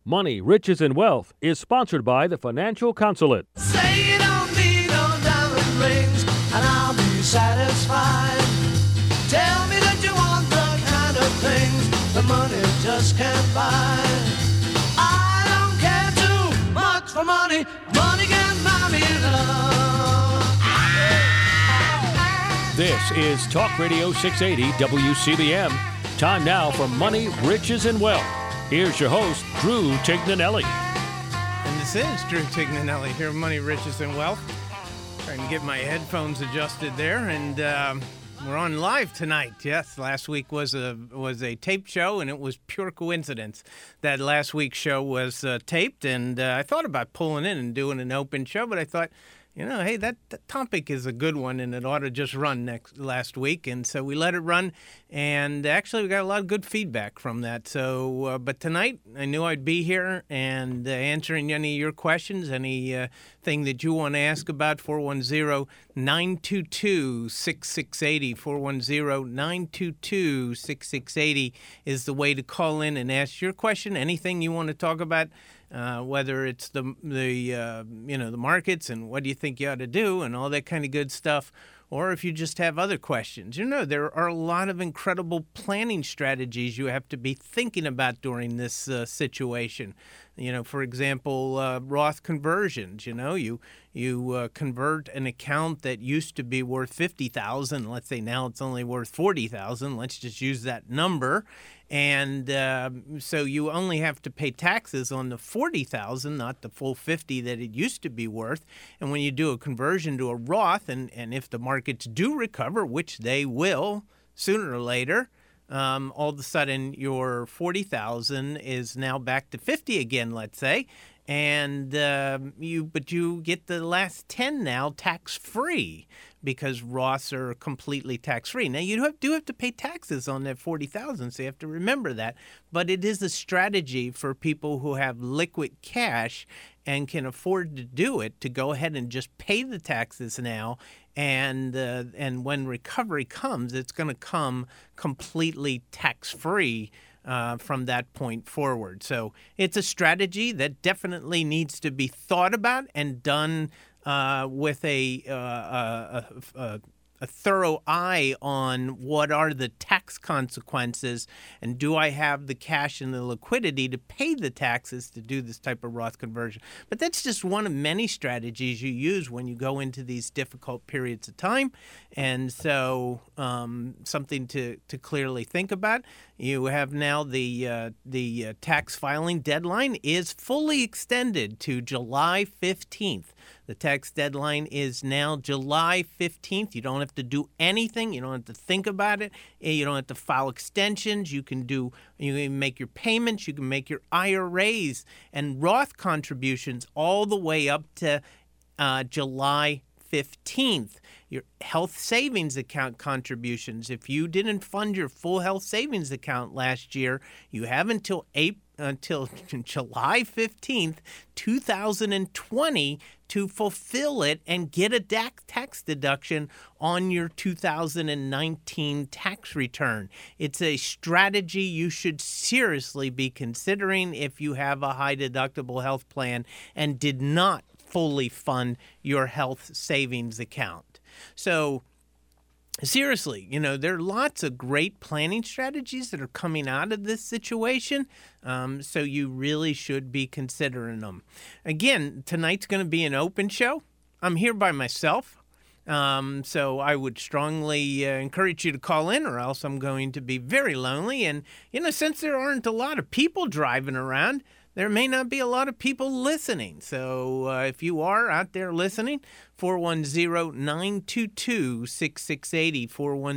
Money, Riches, and Wealth is sponsored by the Financial Consulate. Say you don't need no diamond rings, and I'll be satisfied. Tell me that you want the kind of things the money just can't buy. I don't care too much for money. Money can buy me love. This is Talk Radio 680 WCBM. Time now for Money, Riches, and Wealth. Here's your host, Drew Tignanelli. And this is Drew Tignanelli here, Money, Riches, and Wealth. Trying to get my headphones adjusted there, and we're on live tonight. Yes, last week was a taped show, and it was pure coincidence that last week's show was taped. And I thought about pulling in and doing an open show, but I thought, hey, that topic is a good one, and it ought to just run last week. And so we let it run, and actually we got a lot of good feedback from that. So, but tonight I knew I'd be here and answering any of your questions, anything that you want to ask about. 410-922-6680. 410-922-6680 is the way to call in and ask your question. Anything you want to talk about. Whether it's the markets and what do you think you ought to do and all that kind of good stuff, or if you just have other questions. There are a lot of incredible planning strategies you have to be thinking about during this situation. For example, Roth conversions. You convert an account that used to be worth $50,000. Let's say now it's only worth $40,000. Let's just use that number. And so you only have to pay taxes on the $40,000, not the full $50,000 that it used to be worth. And when you do a conversion to a Roth, and if the markets do recover, which they will sooner or later, all of a sudden your $40,000 is now back to $50,000 again, let's say, and you get the last $10,000 now tax-free because Roths are completely tax-free. Now you do have to pay taxes on that $40,000, so you have to remember that. But it is a strategy for people who have liquid cash and can afford to do it, to go ahead and just pay the taxes now. And when recovery comes, it's going to come completely tax-free from that point forward. So it's a strategy that definitely needs to be thought about and done with a thorough eye on what are the tax consequences, and do I have the cash and the liquidity to pay the taxes to do this type of Roth conversion. But that's just one of many strategies you use when you go into these difficult periods of time. And so something to clearly think about. You have now the tax filing deadline is fully extended to July 15th. The tax deadline is now July 15th. You don't have to do anything. You don't have to think about it. You don't have to file extensions. You can make your payments. You can make your IRAs and Roth contributions all the way up to July 15th. Your health savings account contributions. If you didn't fund your full health savings account last year, you have until July 15th, 2020 to fulfill it and get a tax deduction on your 2019 tax return. It's a strategy you should seriously be considering if you have a high deductible health plan and did not fully fund your health savings account. So seriously, there are lots of great planning strategies that are coming out of this situation, so you really should be considering them. Again, tonight's going to be an open show. I'm here by myself, so I would strongly encourage you to call in, or else I'm going to be very lonely. And, since there aren't a lot of people driving around, there may not be a lot of people listening. So if you are out there listening, 410-922-6680,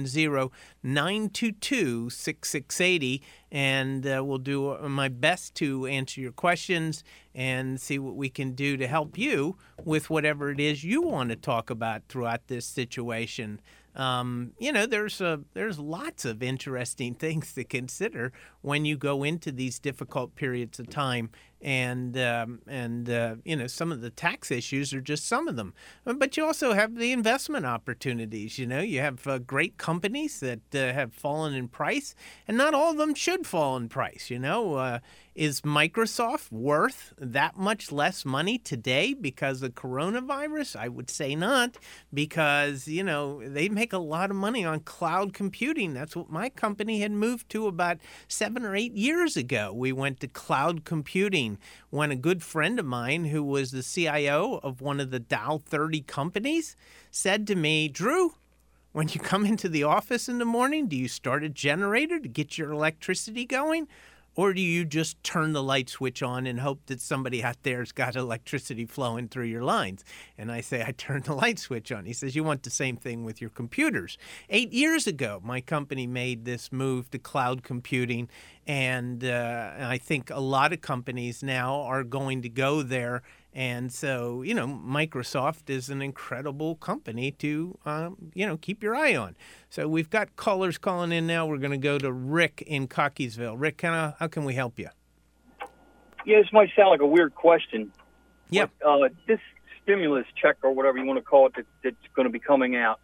410-922-6680, and we'll do my best to answer your questions and see what we can do to help you with whatever it is you want to talk about throughout this situation. There's lots of interesting things to consider when you go into these difficult periods of time, and some of the tax issues are just some of them. But you also have the investment opportunities. You have great companies that have fallen in price, and not all of them should fall in price. Is Microsoft worth that much less money today because of coronavirus? I would say not, because, they make a lot of money on cloud computing. That's what my company had moved to about 7 or 8 years ago. We went to cloud computing when a good friend of mine, who was the CIO of one of the Dow 30 companies, said to me, Drew, when you come into the office in the morning, do you start a generator to get your electricity going? Or do you just turn the light switch on and hope that somebody out there's got electricity flowing through your lines? And I say, I turn the light switch on. He says, you want the same thing with your computers. 8 years ago, my company made this move to cloud computing. And I think a lot of companies now are going to go there. And so, Microsoft is an incredible company to, keep your eye on. So we've got callers calling in now. We're going to go to Rick in Cockeysville. Rick, how can we help you? Yeah, this might sound like a weird question. Yeah. But, this stimulus check or whatever you want to call it that's going to be coming out,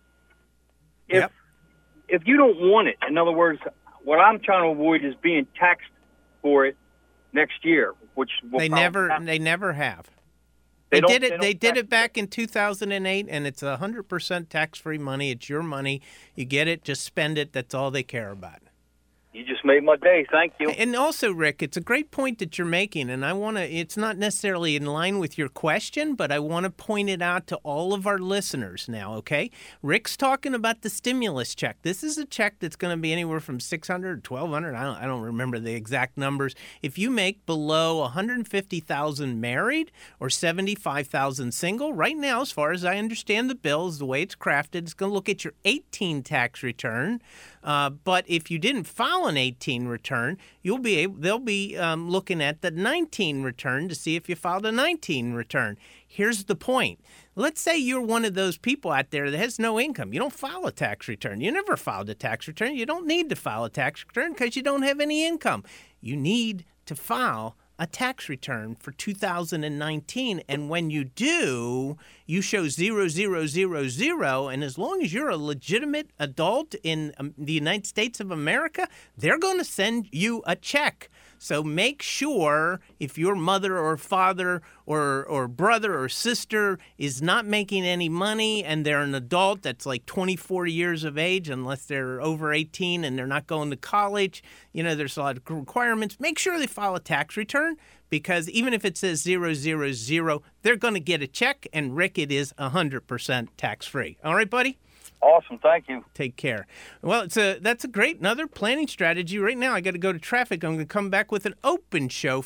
if you don't want it, in other words, what I'm trying to avoid is being taxed for it next year, which will they never have. They did it back in 2008, and it's 100% tax-free money. It's your money. You get it, just spend it. That's all they care about. You just made my day. Thank you. And also, Rick, it's a great point that you're making, and it's not necessarily in line with your question, but I want to point it out to all of our listeners now, okay? Rick's talking about the stimulus check. This is a check that's going to be anywhere from $600 to $1,200. I don't remember the exact numbers. If you make below $150,000 married or $75,000 single, right now, as far as I understand the bills, the way it's crafted, it's going to look at your 18 tax return. But if you didn't file an 18 return, they'll be looking at the 19 return to see if you filed a 19 return. Here's the point. Let's say you're one of those people out there that has no income. You don't file a tax return. You never filed a tax return. You don't need to file a tax return because you don't have any income. You need to file a tax return for 2019, and when you do, you show 0000, and as long as you're a legitimate adult in the United States of America, they're going to send you a check. So make sure if your mother or father or brother or sister is not making any money and they're an adult that's like 24 years of age, unless they're over 18 and they're not going to college, there's a lot of requirements. Make sure they file a tax return, because even if it says 000, they're going to get a check, and Rick, it is 100% tax-free. All right, buddy? Awesome. Thank you. Take care. Well, that's a great another planning strategy. Right now, I got to go to traffic. I'm going to come back with an open show,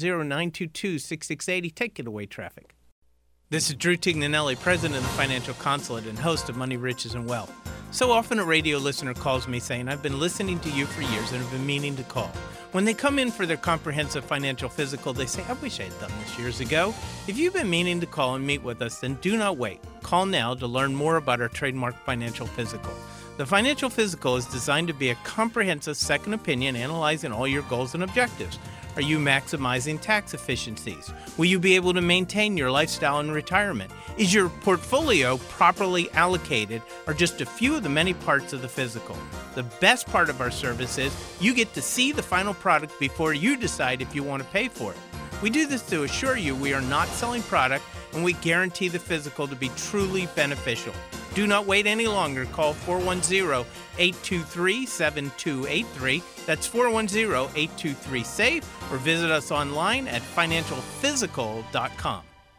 410-922-6680. Take it away, traffic. This is Drew Tignanelli, president of the Financial Consulate and host of Money, Riches, and Wealth. So often a radio listener calls me saying, I've been listening to you for years and have been meaning to call. When they come in for their comprehensive financial physical, they say, I wish I had done this years ago. If you've been meaning to call and meet with us, then do not wait. Call now to learn more about our trademark financial physical. The financial physical is designed to be a comprehensive second opinion analyzing all your goals and objectives. Are you maximizing tax efficiencies? Will you be able to maintain your lifestyle in retirement? Is your portfolio properly allocated, or just a few of the many parts of the physical? The best part of our service is you get to see the final product before you decide if you want to pay for it. We do this to assure you we are not selling product, and we guarantee the physical to be truly beneficial. Do not wait any longer. Call 410-823-7283. That's 410-823-SAVE, or visit us online at financialphysical.com.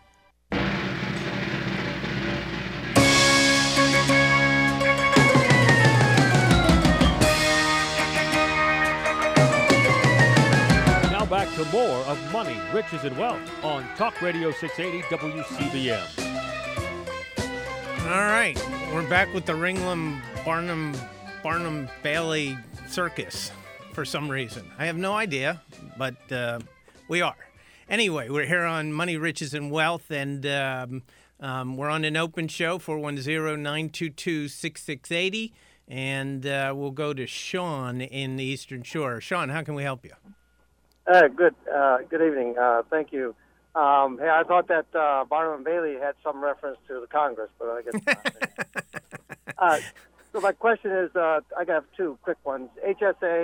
Now back to more of Money, Riches, and Wealth on Talk Radio 680 WCBM. All right, we're back with the Ringling Barnum Bailey circus for some reason. I have no idea, but we are. Anyway, we're here on Money, Riches, and Wealth, and we're on an open show, 410-922-6680, and we'll go to Sean in the Eastern Shore. Sean, how can we help you? Good evening. Thank you. Hey, I thought that Barnum and Bailey had some reference to the Congress, but I guess not. So my question is, I got two quick ones. HSA,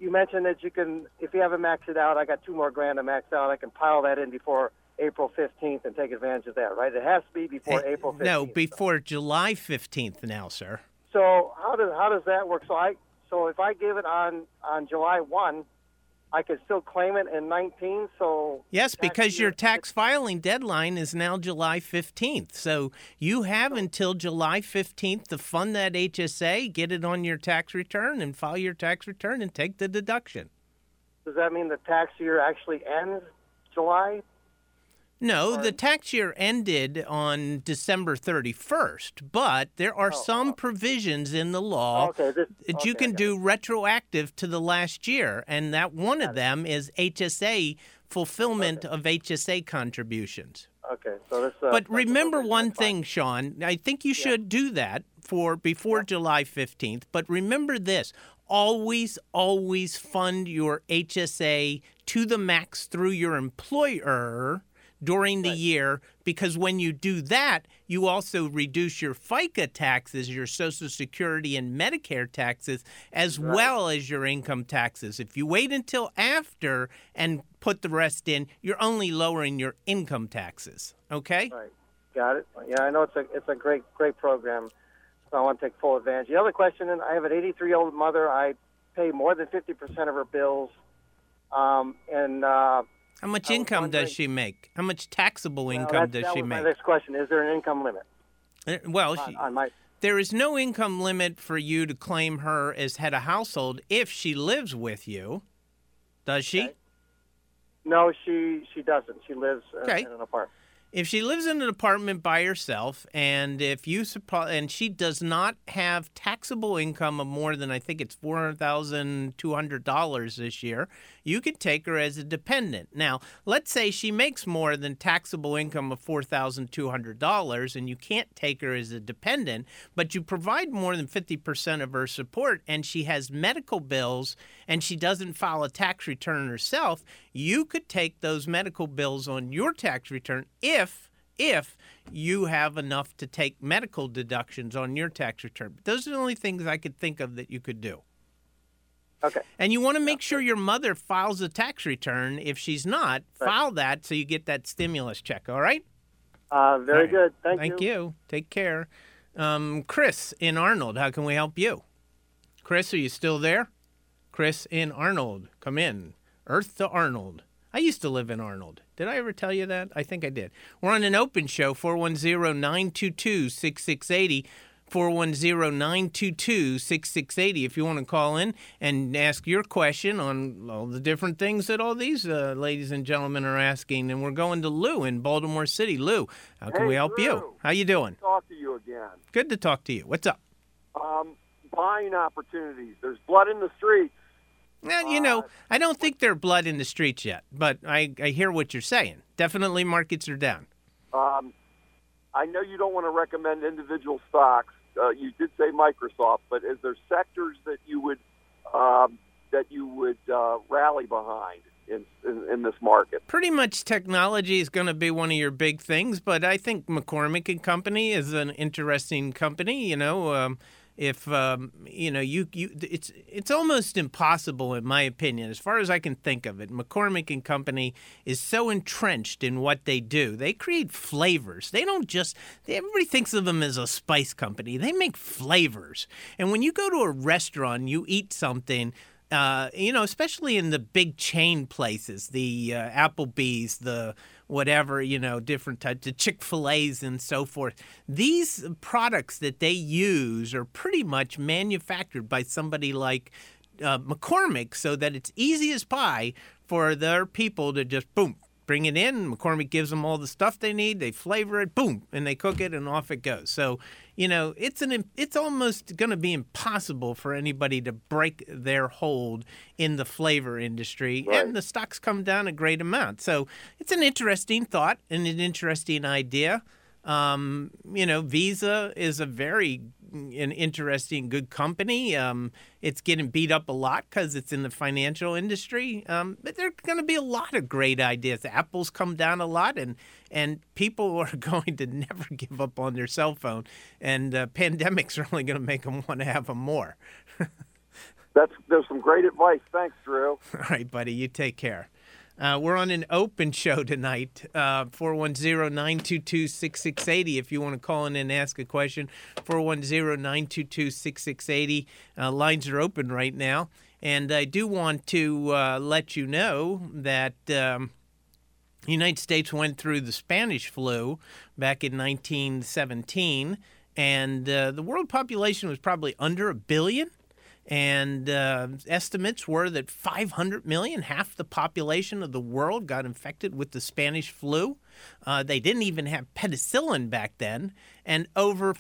you mentioned that you can, if you haven't maxed it out, I got $2 more grand to max out. I can pile that in before April 15th and take advantage of that, right? It has to be before April 15th. No, before July 15th now, sir. So how does that work? So if I give it on July 1, I can still claim it in 19. So yes, because your tax filing deadline is now July 15th. So you have until July 15th to fund that HSA, get it on your tax return, and file your tax return and take the deduction. Does that mean the tax year actually ends July? No, the tax year ended on December 31st, but there are some provisions in the law that you can do retroactive to the last year, and that one of them is HSA fulfillment of HSA contributions. Okay, so this. But remember one thing, Sean. I think you should do that before July 15th. But remember this: always fund your HSA to the max through your employer during the year, because when you do that, you also reduce your FICA taxes, your Social Security and Medicare taxes, as well as your income taxes. If you wait until after and put the rest in, you're only lowering your income taxes. Okay? Right. Got it. Yeah, I know it's a great program, so I want to take full advantage. The other question, and I have an 83-year-old mother. I pay more than 50% of her bills, how much income does she make? How much taxable income does she make? My next question: is there an income limit? There is no income limit for you to claim her as head of household if she lives with you. Does she? Okay. No, she doesn't. She lives in an apartment. If she lives in an apartment by herself, and and she does not have taxable income of more than, I think it's $400,200 this year, you could take her as a dependent. Now, let's say she makes more than taxable income of $4,200, and you can't take her as a dependent, but you provide more than 50% of her support, and she has medical bills, and she doesn't file a tax return herself. You could take those medical bills on your tax return if you have enough to take medical deductions on your tax return. But those are the only things I could think of that you could do. Okay. And you want to make sure your mother files a tax return. If she's not, file that so you get that stimulus check, all right? Very good. Thank you. Take care. Chris in Arnold, how can we help you? Chris, are you still there? Chris in Arnold, come in. Earth to Arnold. I used to live in Arnold. Did I ever tell you that? I think I did. We're on an open show, 410-922-6680, 410-922-6680. If you want to call in and ask your question on all the different things that all these ladies and gentlemen are asking. And we're going to Lou in Baltimore City. Lou, how can we help you? How you doing? Talk to you again. Good to talk to you. What's up? Buying opportunities. There's blood in the streets. Well, I don't think there's blood in the streets yet, but I hear what you're saying. Definitely markets are down. I know you don't want to recommend individual stocks. You did say Microsoft, but is there sectors that you would rally behind in this market? Pretty much technology is going to be one of your big things, but I think McCormick and Company is an interesting company. It's almost impossible, in my opinion, as far as I can think of it. McCormick and Company is so entrenched in what they do. They create flavors. Everybody thinks of them as a spice company. They make flavors. And when you go to a restaurant, you eat something, especially in the big chain places, the Applebee's, the whatever, different types of Chick-fil-A's and so forth. These products that they use are pretty much manufactured by somebody like McCormick, so that it's easy as pie for their people to just, boom, bring it in. McCormick gives them all the stuff they need. They flavor it, boom, and they cook it, and off it goes. So, it's almost going to be impossible for anybody to break their hold in the flavor industry, right. And the stocks come down a great amount. So it's an interesting thought and an interesting idea. Visa is an interesting, good company. It's getting beat up a lot because it's in the financial industry. But there are going to be a lot of great ideas. Apple's come down a lot, and people are going to never give up on their cell phone. And pandemics are only going to make them want to have them more. There's some great advice. Thanks, Drew. All right, buddy. You take care. We're on an open show tonight, 410-922-6680 if you want to call in and ask a question, 410-922-6680. Lines are open right now. And I do want to let you know that the United States went through the Spanish flu back in 1917, and the world population was probably under 1 billion. And estimates were that 500 million, half the population of the world, got infected with the Spanish flu. They didn't even have penicillin back then. And over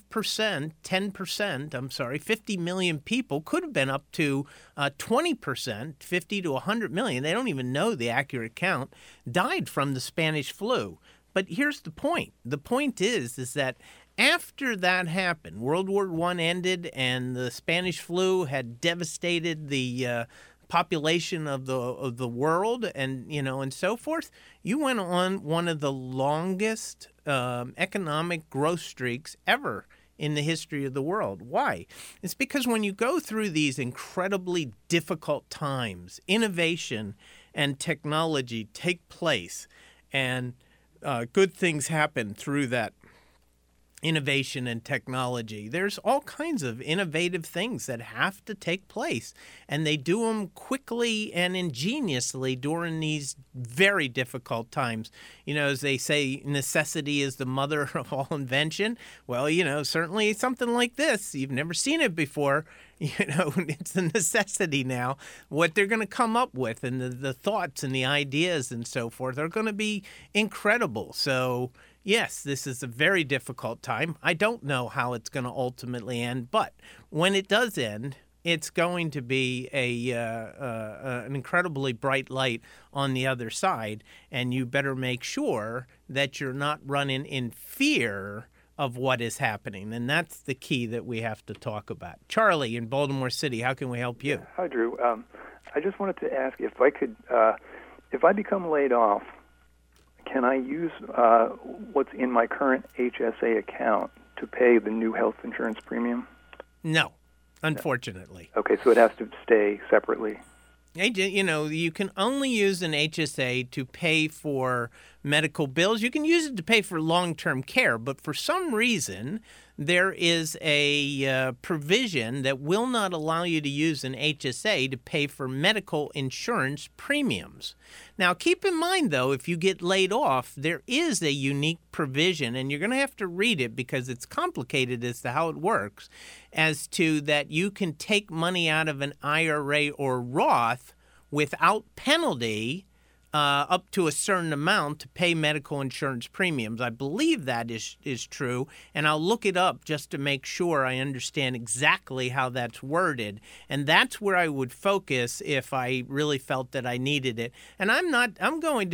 5%, 50 million people, could have been up to 20%, 50 to 100 million. They don't even know the accurate count, died from the Spanish flu. But here's the point. The point is that after that happened, World War I ended, and the Spanish flu had devastated the population of the world, and so forth. You went on one of the longest economic growth streaks ever in the history of the world. Why? It's because when you go through these incredibly difficult times, innovation and technology take place, and good things happen through that innovation and technology. There's all kinds of innovative things that have to take place, and they do them quickly and ingeniously during these very difficult times. As they say, necessity is the mother of all invention. Well, certainly something like this, you've never seen it before. It's a necessity now. What they're going to come up with, and the thoughts and the ideas and so forth are going to be incredible. So yes, this is a very difficult time. I don't know how it's going to ultimately end, but when it does end, it's going to be an incredibly bright light on the other side, and you better make sure that you're not running in fear of what is happening, and that's the key that we have to talk about. Charlie in Baltimore City, how can we help you? Hi, Drew. I just wanted to ask if I could, if I become laid off, can I use what's in my current HSA account to pay the new health insurance premium? No, unfortunately. Okay, so it has to stay separately. You can only use an HSA to pay for medical bills. You can use it to pay for long-term care, but for some reason, there is a provision that will not allow you to use an HSA to pay for medical insurance premiums. Now, keep in mind, though, if you get laid off, there is a unique provision, and you're going to have to read it because it's complicated as to how it works, as to that you can take money out of an IRA or Roth without penalty up to a certain amount to pay medical insurance premiums. I believe that is true, and I'll look it up just to make sure I understand exactly how that's worded. And that's where I would focus if I really felt that I needed it. And I'm going to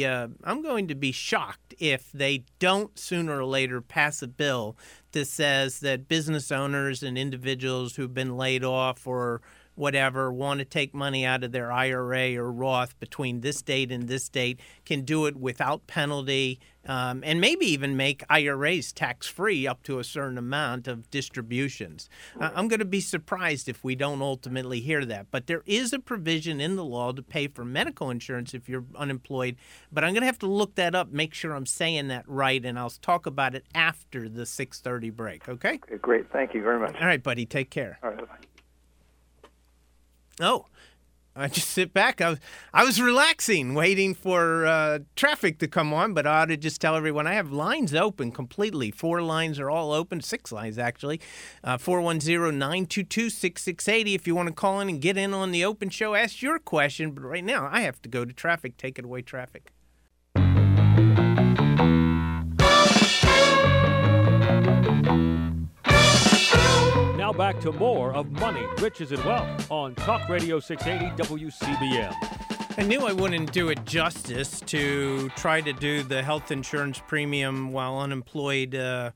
be shocked if they don't sooner or later pass a bill that says that business owners and individuals who've been laid off or whatever, want to take money out of their IRA or Roth between this date and this date, can do it without penalty, and maybe even make IRAs tax-free up to a certain amount of distributions. I'm going to be surprised if we don't ultimately hear that. But there is a provision in the law to pay for medical insurance if you're unemployed. But I'm going to have to look that up, make sure I'm saying that right, and I'll talk about it after the 6:30 break, okay? Okay, great. Thank you very much. All right, buddy. Take care. All right, bye-bye. Oh, I just sit back. I was relaxing, waiting for traffic to come on, but I ought to just tell everyone I have lines open completely. 4 lines are all open, 6 lines actually. 410-922-6680 if you want to call in and get in on the open show, ask your question. But right now, I have to go to traffic. Take it away, traffic. Now back to more of Money, Riches, and Wealth on Talk Radio 680 WCBM. I knew I wouldn't do it justice to try to do the health insurance premium while unemployed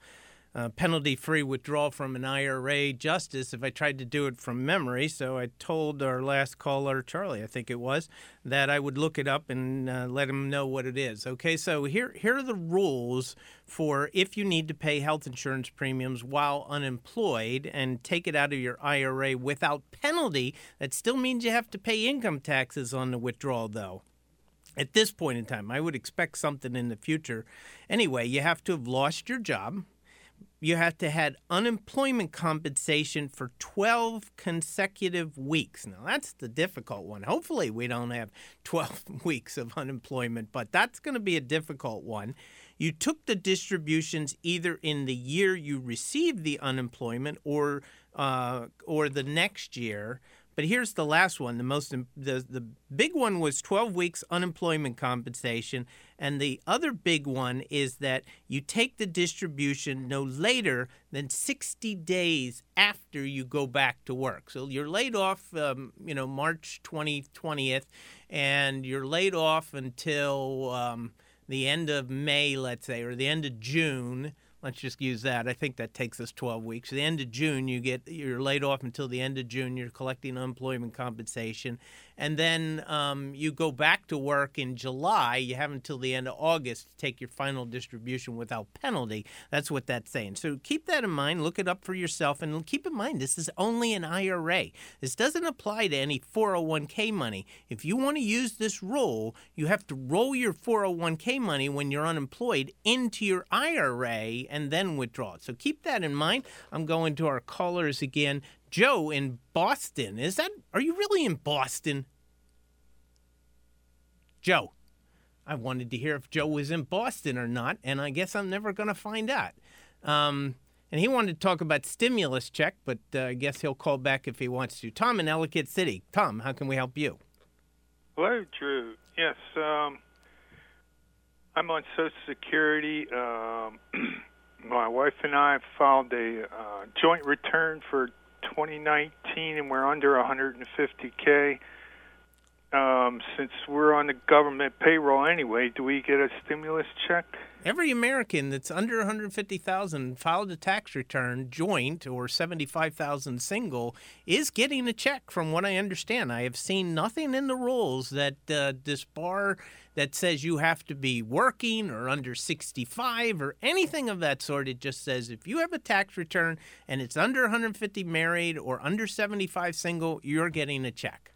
penalty-free withdrawal from an IRA justice if I tried to do it from memory. So I told our last caller, Charlie, I think it was, that I would look it up and let him know what it is. Okay, so here are the rules for if you need to pay health insurance premiums while unemployed and take it out of your IRA without penalty. That still means you have to pay income taxes on the withdrawal, though. At this point in time, I would expect something in the future. Anyway, you have to have lost your job. You have to had unemployment compensation for 12 consecutive weeks. Now, that's the difficult one. Hopefully, we don't have 12 weeks of unemployment, but that's going to be a difficult one. You took the distributions either in the year you received the unemployment or the next year. But here's the last one. The big one was 12 weeks unemployment compensation, and the other big one is that you take the distribution no later than 60 days after you go back to work. So you're laid off, March 20th, and you're laid off until the end of May, let's say, or the end of June. Let's just use that. I think that takes us 12 weeks. The end of June, you're laid off until the end of June. You're collecting unemployment compensation. And then you go back to work in July. You have until the end of August to take your final distribution without penalty. That's what that's saying. So keep that in mind. Look it up for yourself. And keep in mind, this is only an IRA. This doesn't apply to any 401k money. If you want to use this rule, you have to roll your 401k money when you're unemployed into your IRA and then withdraw it. So keep that in mind. I'm going to our callers again. Joe in Boston. Are you really in Boston? Joe. I wanted to hear if Joe was in Boston or not, and I guess I'm never going to find out. And he wanted to talk about stimulus check, but I guess he'll call back if he wants to. Tom in Ellicott City. Tom, how can we help you? Hello, Drew. Yes, I'm on Social Security. My wife and I filed a joint return for 2019, and we're under 150K. Since we're on the government payroll anyway, do we get a stimulus check? Every American that's under 150,000 filed a tax return, joint or 75,000 single, is getting a check. From what I understand, I have seen nothing in the rules that disbar that says you have to be working or under 65 or anything of that sort. It just says if you have a tax return and it's under 150 married or under 75 single, you're getting a check.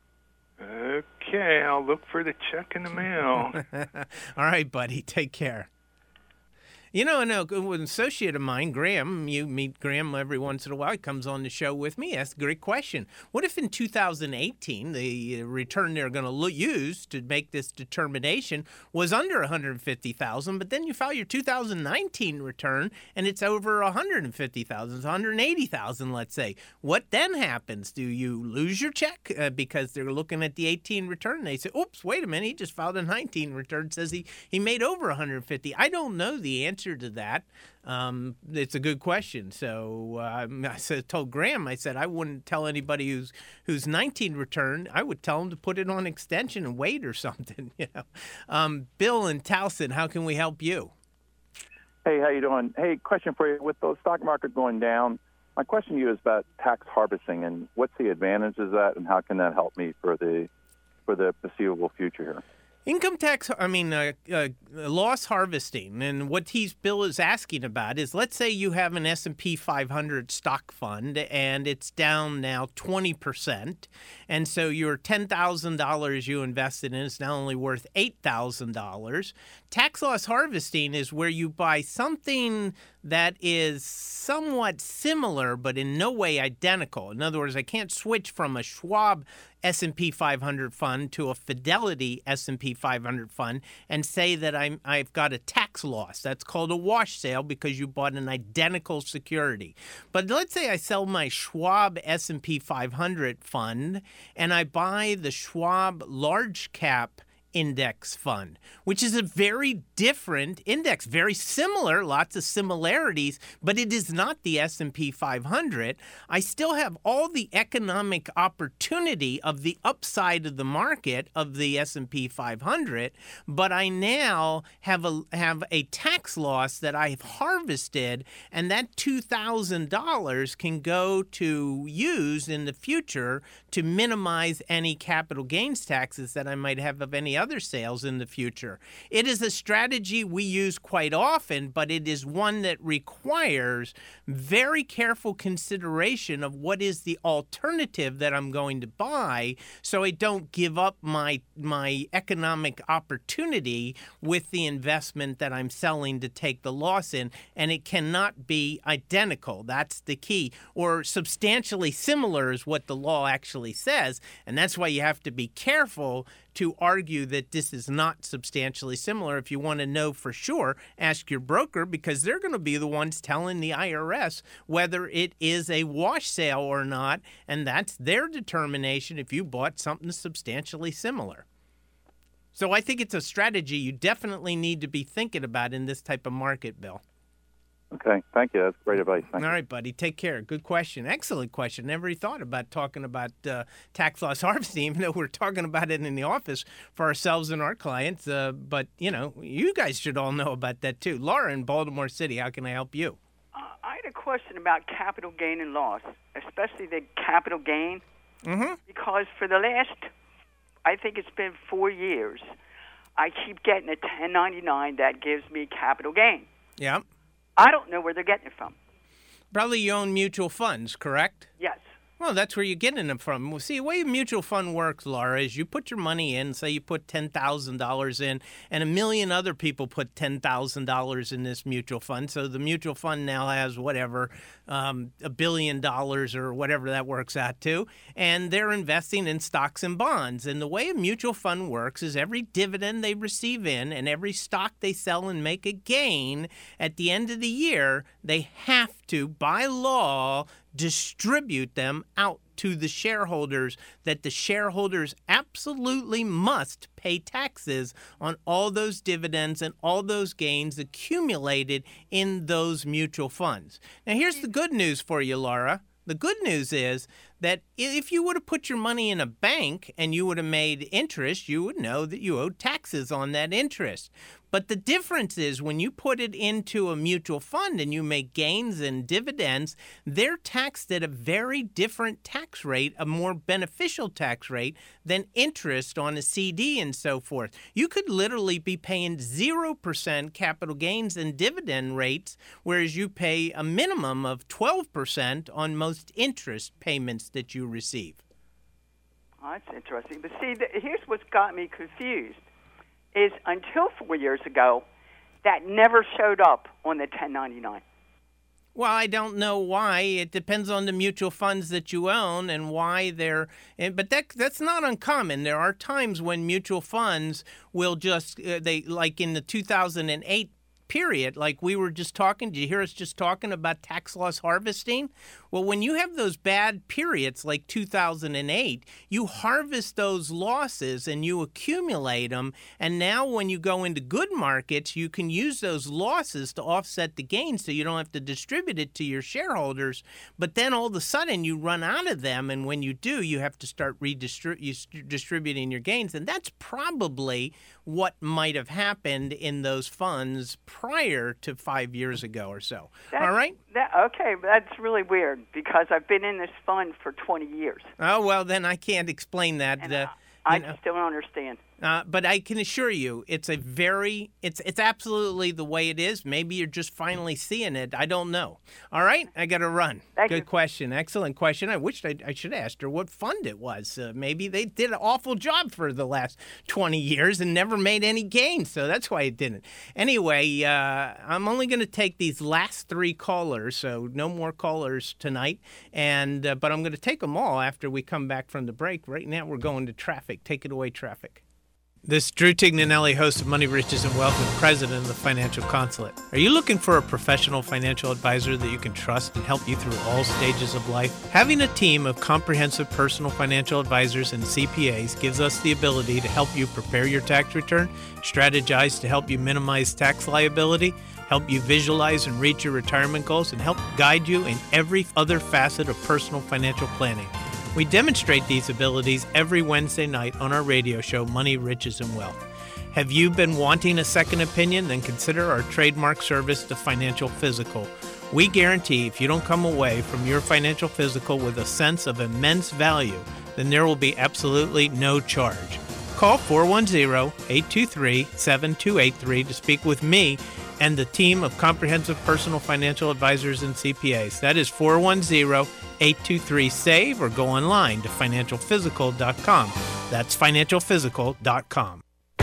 Okay, I'll look for the check in the mail. All right, buddy. Take care. You know, an associate of mine, Graham, you meet Graham every once in a while. He comes on the show with me. That's a great question. What if in 2018, the return they're going to use to make this determination was under 150,000, but then you file your 2019 return and it's over 150,000, it's 180,000, let's say. What then happens? Do you lose your check because they're looking at the 18 return? They say, oops, wait a minute, he just filed a 19 return, says he made over 150. I don't know the answer to that. It's a good question. So I told Graham, I said I wouldn't tell anybody who's 19 return. I would tell them to put it on extension and wait or something. Bill in Towson, how can we help you? Hey, how you doing? Hey, question for you. With the stock market going down, my question to you is about tax harvesting and what's the advantage of that, and how can that help me for the foreseeable future here? Income tax, loss harvesting, and what Bill is asking about is, let's say you have an S&P 500 stock fund and it's down now 20%, and so your $10,000 you invested in is now only worth $8,000. Tax loss harvesting is where you buy something that is somewhat similar but in no way identical. In other words, I can't switch from a Schwab S&P 500 fund to a Fidelity S&P 500 fund and say that I've got a tax loss. That's called a wash sale because you bought an identical security. But let's say I sell my Schwab S&P 500 fund and I buy the Schwab large cap index fund, which is a very different index, very similar, lots of similarities, but it is not the S&P 500. I still have all the economic opportunity of the upside of the market of the S&P 500, but I now have a tax loss that I've harvested, and that $2,000 can go to use in the future to minimize any capital gains taxes that I might have of any other sales in the future. It is a strategy we use quite often, but it is one that requires very careful consideration of what is the alternative that I'm going to buy, so I don't give up my economic opportunity with the investment that I'm selling to take the loss in, and it cannot be identical. That's the key, or substantially similar is what the law actually says, and that's why you have to be careful to argue that this is not substantially similar. If you want to know for sure, ask your broker, because they're going to be the ones telling the IRS whether it is a wash sale or not, and that's their determination if you bought something substantially similar. So I think it's a strategy you definitely need to be thinking about in this type of market, Bill. Okay, thank you. That's great advice. Thank you. All right, buddy. Take care. Good question. Excellent question. Never thought about talking about tax loss harvesting, even though we're talking about it in the office for ourselves and our clients. But, you guys should all know about that, too. Laura in Baltimore City, how can I help you? I had a question about capital gain and loss, especially the capital gain, because for the last, I think it's been 4 years, I keep getting a 1099 that gives me capital gain. Yeah. I don't know where they're getting it from. Probably you own mutual funds, correct? Yes. Well, that's where you're getting them from. Well, see, the way a mutual fund works, Laura, is you put your money in, say you put $10,000 in, and a million other people put $10,000 in this mutual fund. So the mutual fund now has whatever, $1 billion or whatever that works out to, and they're investing in stocks and bonds. And the way a mutual fund works is every dividend they receive in and every stock they sell and make a gain, at the end of the year, they have to, by law, distribute them out to the shareholders, that the shareholders absolutely must pay taxes on all those dividends and all those gains accumulated in those mutual funds. Now, here's the good news for you, Laura. The good news is that if you would have put your money in a bank and you would have made interest, you would know that you owed taxes on that interest. But the difference is when you put it into a mutual fund and you make gains and dividends, they're taxed at a very different tax rate, a more beneficial tax rate than interest on a CD and so forth. You could literally be paying 0% capital gains and dividend rates, whereas you pay a minimum of 12% on most interest payments that you receive. Oh, that's interesting. But see, here's what's got me confused. Is until 4 years ago, that never showed up on the 1099. Well, I don't know why. It depends on the mutual funds that you own and why they're. But that's not uncommon. There are times when mutual funds will just they like in the 2008 period, like we were just talking. Did you hear us just talking about tax loss harvesting? Well, when you have those bad periods like 2008, you harvest those losses and you accumulate them. And now when you go into good markets, you can use those losses to offset the gains so you don't have to distribute it to your shareholders. But then all of a sudden you run out of them. And when you do, you have to start distributing your gains. And that's probably what might have happened in those funds prior to 5 years ago or so. All right? Okay, that's really weird because I've been in this fund for 20 years. Oh, well, then I can't explain that. And I just don't understand. But I can assure you, it's it's absolutely the way it is. Maybe you're just finally seeing it. I don't know. All right, I got to run. Good question. Excellent question. I wished I should have asked her what fund it was. Maybe they did an awful job for the last 20 years and never made any gains, so that's why it didn't. Anyway, I'm only going to take these last 3 callers, so no more callers tonight. But I'm going to take them all after we come back from the break. Right now, we're going to traffic. Take it away, traffic. This is Drew Tignanelli, host of Money, Riches, and Wealth, and president of the Financial Consulate. Are you looking for a professional financial advisor that you can trust and help you through all stages of life? Having a team of comprehensive personal financial advisors and CPAs gives us the ability to help you prepare your tax return, strategize to help you minimize tax liability, help you visualize and reach your retirement goals, and help guide you in every other facet of personal financial planning. We demonstrate these abilities every Wednesday night on our radio show, Money, Riches, and Wealth. Have you been wanting a second opinion? Then consider our trademark service, the Financial Physical. We guarantee if you don't come away from your financial physical with a sense of immense value, then there will be absolutely no charge. Call 410-823-7283 to speak with me and the team of comprehensive personal financial advisors and CPAs. That is 410-823-SAVE, or go online to financialphysical.com. That's financialphysical.com.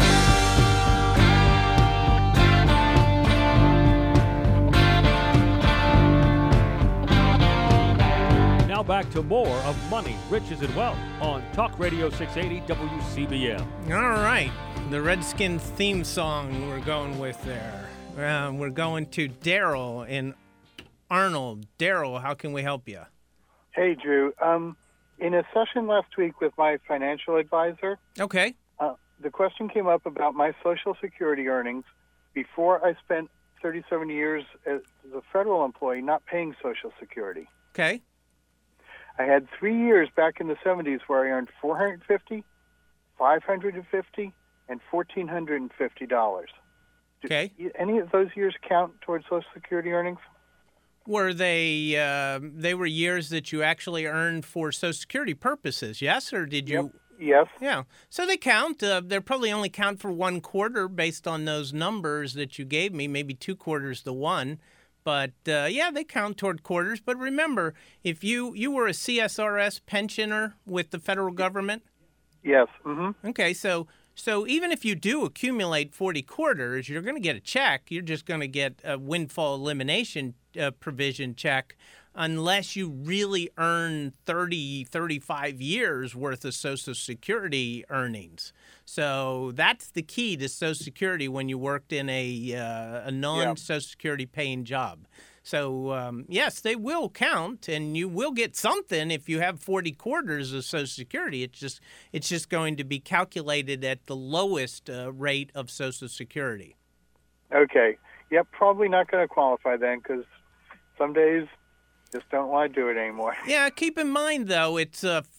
Now back to more of Money, Riches, and Wealth on Talk Radio 680 WCBM. All right. The Redskins theme song we're going with there. We're going to Daryl in Arnold. Daryl, how can we help you? Hey, Drew. In a session last week with my financial advisor, okay, the question came up about my Social Security earnings before I spent 37 years as a federal employee not paying Social Security. Okay. I had 3 years back in the 70s where I earned $450, $550, and $1,450. Okay. Any of those years count towards Social Security earnings? Were they were years that you actually earned for Social Security purposes, yes? Or did you? Yep. Yes. Yeah. So they count. They'll probably only count for one quarter based on those numbers that you gave me, maybe 2 quarters to one. But, yeah, they count toward quarters. But remember, if you were a CSRS pensioner with the federal government? Yes. Mm-hmm. Okay, so even if you do accumulate 40 quarters, you're going to get a check. You're just going to get a windfall elimination provision check unless you really earn 30, 35 years worth of Social Security earnings. So that's the key to Social Security when you worked in a non-Social Security paying job. So, yes, they will count, and you will get something if you have 40 quarters of Social Security. It's just going to be calculated at the lowest rate of Social Security. Okay. Yep, probably not going to qualify then because some days just don't want to do it anymore. Yeah, keep in mind, though, it's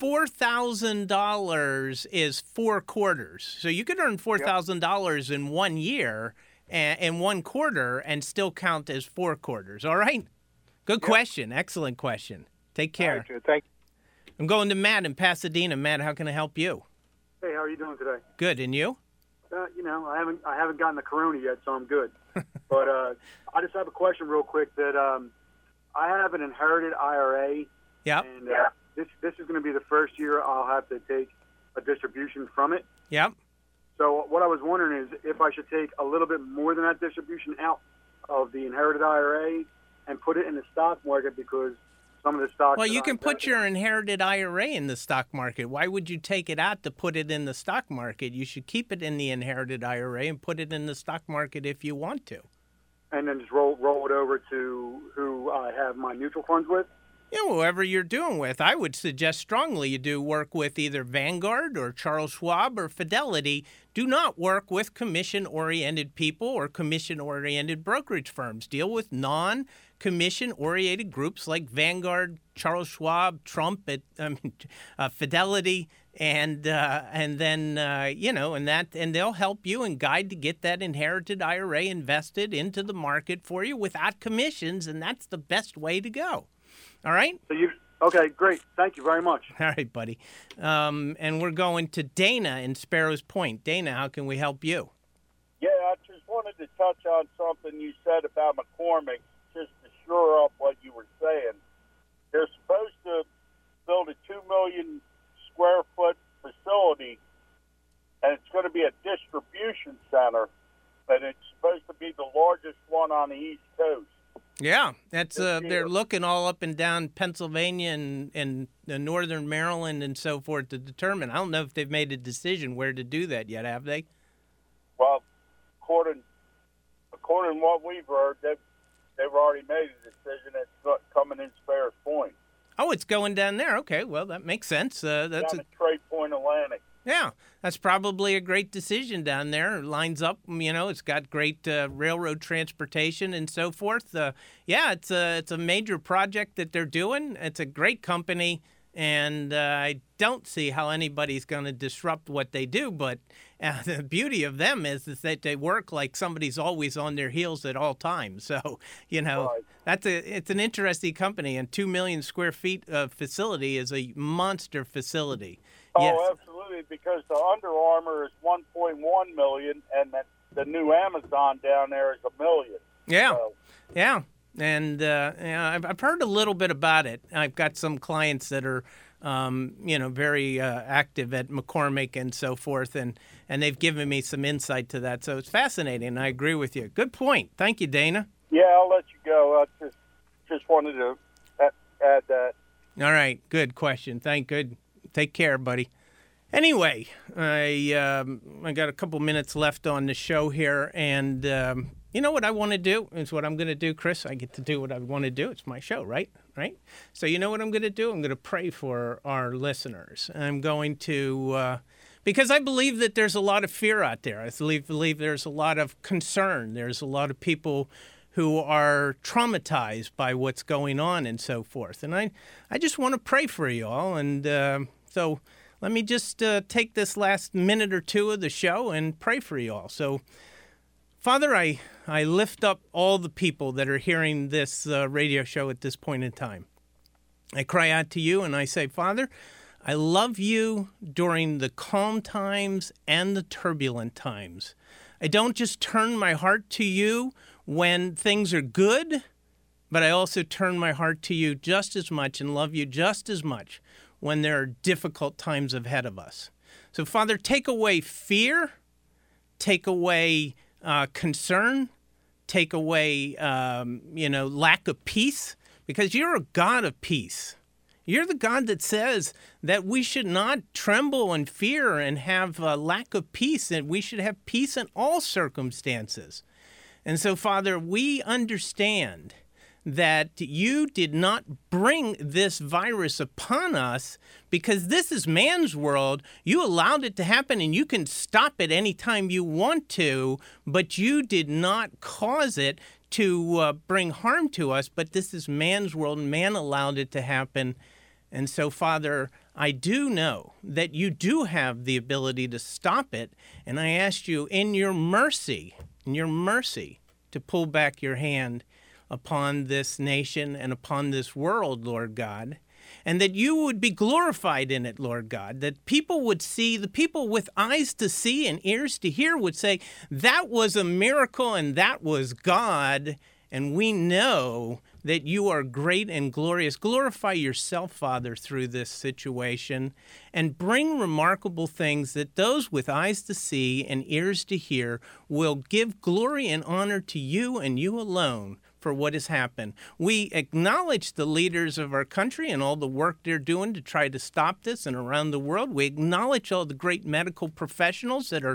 $4,000 is 4 quarters. So you could earn $4,000 in 1 year and 1 quarter and still count as 4 quarters. All right? Good question. Excellent question. Take care. All right, Drew. Thank you. I'm going to Matt in Pasadena. Matt, how can I help you? Hey, how are you doing today? Good. And you? I haven't gotten the corona yet, so I'm good. But I just have a question real quick that I have an inherited IRA. Yep. And this is going to be the first year I'll have to take a distribution from it. Yep. So what I was wondering is if I should take a little bit more than that distribution out of the inherited IRA and put it in the stock market because some of the stocks... Well, you can put your inherited IRA in the stock market. Why would you take it out to put it in the stock market? You should keep it in the inherited IRA and put it in the stock market if you want to. And then just roll it over to who I have my mutual funds with? Yeah, whoever you're doing with. I would suggest strongly you do work with either Vanguard or Charles Schwab or Fidelity. Do not work with commission-oriented people or commission-oriented brokerage firms. Deal with non-commission-oriented groups like Vanguard, Charles Schwab, Fidelity, and they'll help you and guide to get that inherited IRA invested into the market for you without commissions, and that's the best way to go. All right? Okay, great. Thank you very much. All right, buddy. And we're going to Dana in Sparrows Point. Dana, how can we help you? Yeah, I just wanted to touch on something you said about McCormick, just to shore up what you were saying. They're supposed to build a 2 million square foot facility, and it's going to be a distribution center, and it's supposed to be the largest one on the East Coast. Yeah, that's they're looking all up and down Pennsylvania and northern Maryland and so forth to determine. I don't know if they've made a decision where to do that yet, have they? Well, according to what we've heard, they've already made a decision. It's coming in Spears Point. Oh, it's going down there. Okay, well, that makes sense. That's down at Trade Point Atlantic. Yeah, that's probably a great decision down there. It lines up, it's got great railroad transportation and so forth. Yeah, it's a major project that they're doing. It's a great company, and I don't see how anybody's going to disrupt what they do. But the beauty of them is that they work like somebody's always on their heels at all times. So, Right. it's an interesting company, and 2 million square feet of facility is a monster facility. Oh, Yes. absolutely, because the Under Armour is 1.1 million, and the new Amazon down there is 1 million. Yeah, So, yeah, and I've heard a little bit about it. I've got some clients that are, very active at McCormick and so forth, and they've given me some insight to that. So it's fascinating. I agree with you. Good point. Thank you, Dana. yeah, I'll let you go. I just wanted to add that. All right, good question. Good. Take care, buddy. Anyway, I got a couple minutes left on the show here, and you know what I want to do is what I'm going to do, Chris. I get to do what I want to do. It's my show, right? Right. So you know what I'm going to do? I'm going to pray for our listeners. I'm going to because I believe that there's a lot of fear out there. I believe there's a lot of concern. There's a lot of people who are traumatized by what's going on and so forth. And I just want to pray for you all. And so let me just take this last minute or two of the show and pray for you all. So, Father, I lift up all the people that are hearing this radio show at this point in time. I cry out to you and I say, Father, I love you during the calm times and the turbulent times. I don't just turn my heart to you when things are good, but I also turn my heart to you just as much and love you just as much when there are difficult times ahead of us. So, Father, take away fear, take away concern, take away, lack of peace, because you're a God of peace. You're the God that says that we should not tremble and fear and have a lack of peace, and we should have peace in all circumstances. And so, Father, we understand that you did not bring this virus upon us because this is man's world. You allowed it to happen, and you can stop it anytime you want to, but you did not cause it to bring harm to us. But this is man's world, and man allowed it to happen. And so, Father, I do know that you do have the ability to stop it, and I ask you in your mercy, to pull back your hand upon this nation and upon this world, Lord God, and that you would be glorified in it, Lord God, that people would see, the people with eyes to see and ears to hear would say, that was a miracle and that was God, and we know that you are great and glorious. Glorify yourself, Father, through this situation, and bring remarkable things that those with eyes to see and ears to hear will give glory and honor to you and you alone for what has happened. We acknowledge the leaders of our country and all the work they're doing to try to stop this and around the world. We acknowledge all the great medical professionals that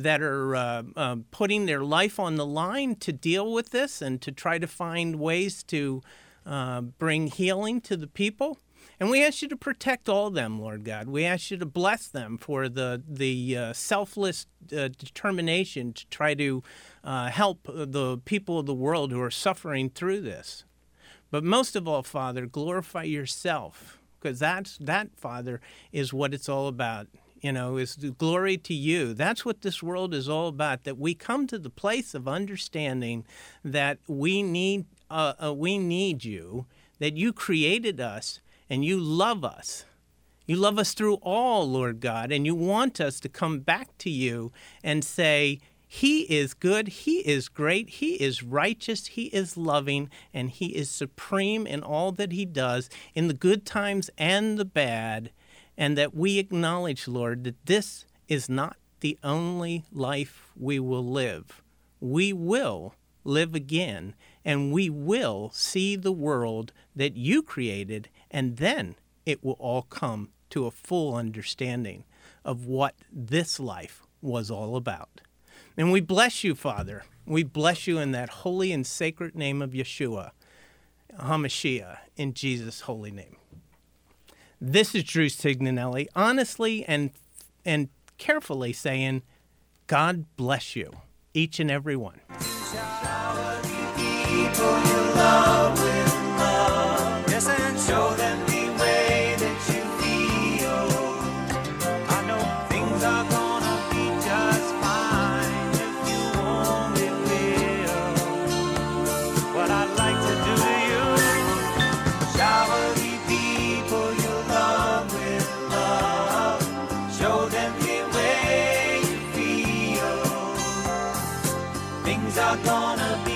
are putting their life on the line to deal with this and to try to find ways to bring healing to the people. And we ask you to protect all of them, Lord God. We ask you to bless them for the selfless determination to try to help the people of the world who are suffering through this. But most of all, Father, glorify yourself, because that, Father, is what it's all about. Is the glory to you. That's what this world is all about, that we come to the place of understanding that we need you, that you created us, and you love us. You love us through all, Lord God, and you want us to come back to you and say, He is good, He is great, He is righteous, He is loving, and He is supreme in all that He does, in the good times and the bad, and that we acknowledge, Lord, that this is not the only life we will live. We will live again, and we will see the world that you created, and then it will all come to a full understanding of what this life was all about. And we bless you, Father. We bless you in that holy and sacred name of Yeshua, HaMashiach, in Jesus' holy name. This is Drew Signanelli, honestly and carefully saying, God bless you, each and every one. Shower the people you love with love. Yes, and show them the way that you feel. I know things are gonna be just fine if you only will. What I'd like to do to you, shower the people you love with love. Show them the way you feel. Things are gonna